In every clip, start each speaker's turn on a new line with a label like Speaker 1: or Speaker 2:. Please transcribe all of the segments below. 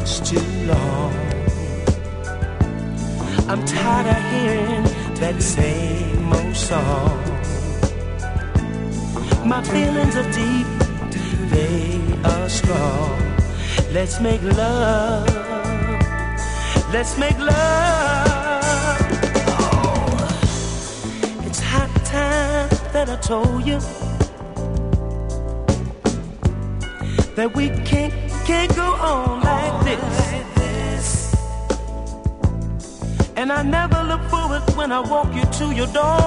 Speaker 1: much too long. I'm tired of hearing that same old song. My feelings are deep, they are strong. Let's make love. Let's make love. Oh, it's high time that I told you that we can't go on like this. And I never look forward when I walk you to your door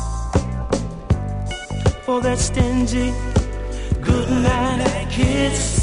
Speaker 1: for that stingy good night kiss.